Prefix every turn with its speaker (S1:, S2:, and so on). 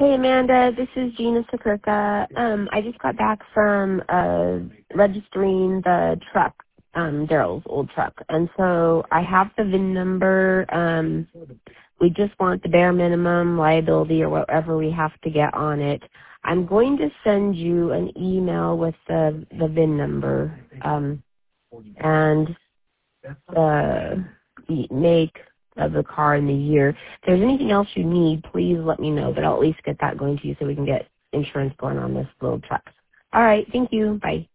S1: Hey Amanda, this is Gina Sakurka. I just got back from registering the truck, Daryl's old truck, and so I have the VIN number. We just want the bare minimum liability or whatever we have to get on it. I'm going to send you an email with the VIN number and the make of the car and the year. If there's anything else you need, please let me know, but I'll at least get that going to you so we can get insurance going on this little truck. All right. Thank you. Bye.